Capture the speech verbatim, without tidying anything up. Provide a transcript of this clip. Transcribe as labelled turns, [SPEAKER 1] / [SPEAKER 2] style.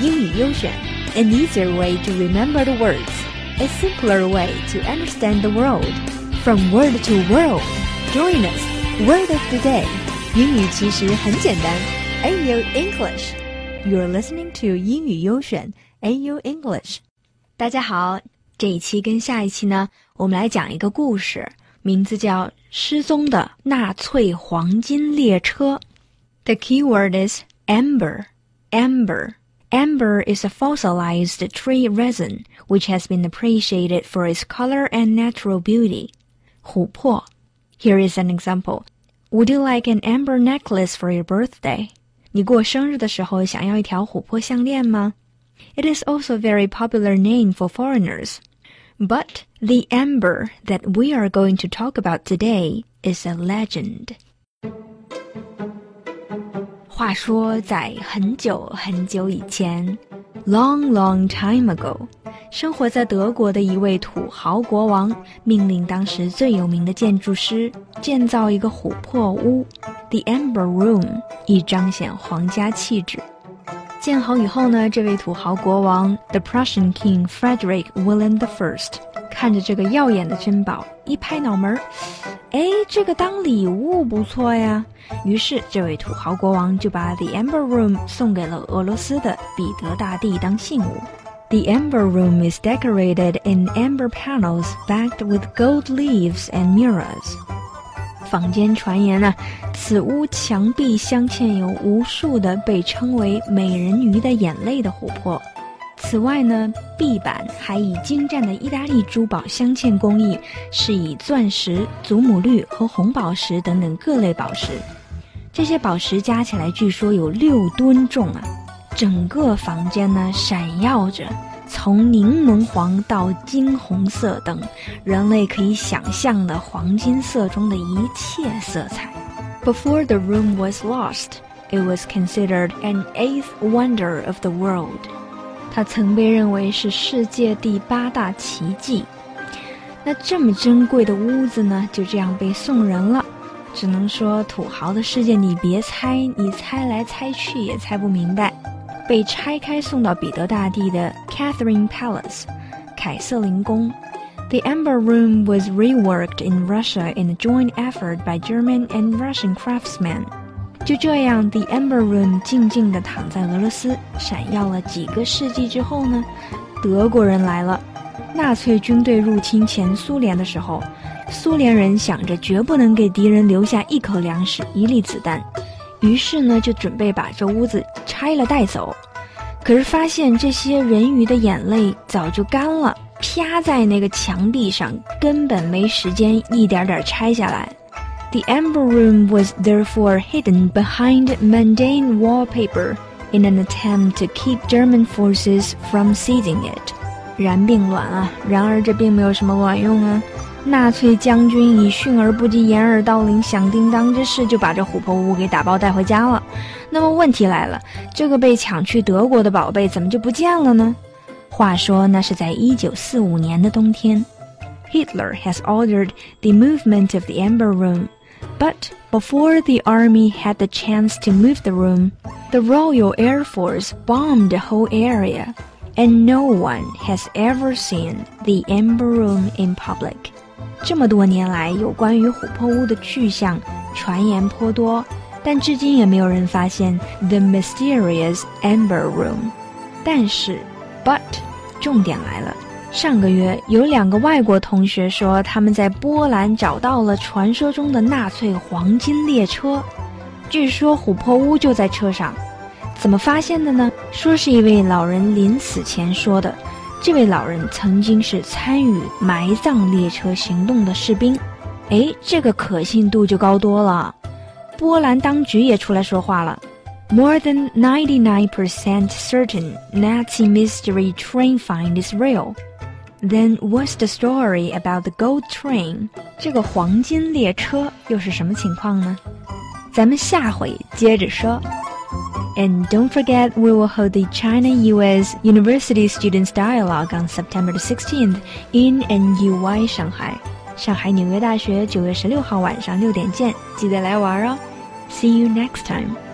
[SPEAKER 1] 英语优选 An easier way to remember the words, a simpler way to understand the world. From word to world, join us. Word of the day. 英语其实很简单 A U English. You're listening to 英语优选 A U English. 大家好，这一期跟下一期呢，我们来讲一个故事，名字叫失踪的纳粹黄金列车。The keyword is amber. Amber. Amber is a fossilized tree resin, which has been appreciated for its color and natural beauty. 琥珀. Here is an example. Would you like an amber necklace for your birthday? 你过生日的时候想要一条琥珀项链吗？ It is also a very popular name for foreigners. But the amber that we are going to talk about today is a legend. 话说在很久很久以前 long long time ago 生活在德国的一位土豪国王命令当时最有名的建筑师建造一个琥珀屋 The Amber Room 以彰显皇家气质。建好以后呢，这位土豪国王 The Prussian King Frederick William the First 看着这个耀眼的珍宝一拍脑门，哎，这个当礼物不错呀。于是这位土豪国王就把 The Amber Room 送给了俄罗斯的彼得大帝当信物。The Amber Room is decorated in amber panels backed with gold leaves and mirrors. 坊间传言啊，此屋墙壁镶嵌有无数的被称为美人鱼的眼泪的琥珀。此外呢，壁板还以精湛的意大利珠宝镶嵌工艺，是以钻石、祖母绿和红宝石等等各类宝石。这些宝石加起来据说有六吨重啊！整个房间呢闪耀着从柠檬黄到金红色等人类可以想象的黄金色中的一切色彩。Before the room was lost, it was considered an eighth wonder of the world. 它曾被认为是世界第八大奇迹。那这么珍贵的屋子呢，就这样被送人了。只能说土豪的世界你别猜，你猜来猜去也猜不明白。被拆开送到彼得大帝的 Catherine Palace 凯瑟琳宫。The Amber Room was reworked in Russia in a joint effort by German and Russian craftsmen. 就这样 The Amber Room 静静地躺在俄罗斯，闪耀了几个世纪之后呢，德国人来了。纳粹军队入侵前苏联的时候，苏联人想着绝不能给敌人留下一口粮食一粒子弹，于是呢就准备把这屋子拆了带走。可是发现这些人鱼的眼泪早就干了，啪在那个墙壁上，根本没时间一点点拆下来。The Amber Room was therefore hidden behind mundane wallpaper in an attempt to keep German forces from seizing it. 然并卵啊，然而这并没有什么卵用啊。纳粹将军以训而不及掩耳盗铃响叮当之势就把这琥珀屋给打包带回家了。那么问题来了，这个被抢去德国的宝贝怎么就不见了呢？话说那是在一九四五年的冬天 Hitler has ordered the movement of the Amber Room, but before the army had the chance to move the room, the Royal Air Force bombed the whole area, and no one has ever seen the Amber Room in public. 这么多年来，有关于琥珀屋的去向传言颇多，但至今也没有人发现 The Mysterious Amber Room. 但是 But 重点来了，上个月有两个外国同学说他们在波兰找到了传说中的纳粹黄金列车，据说琥珀屋就在车上。怎么发现的呢？说是一位老人临死前说的，这位老人曾经是参与埋葬列车行动的士兵。诶，这个可信度就高多了。波兰当局也出来说话了。More than ninety-nine percent certain Nazi mystery train find is real. Then what's the story about the gold train? 这个黄金列车又是什么情况呢？咱们下回接着说。And don't forget, we will hold the China-U S University Students Dialogue on September the sixteenth in N U Y 上海。上海纽约大学九月十六号晚上六点见，记得来玩哦。See you next time.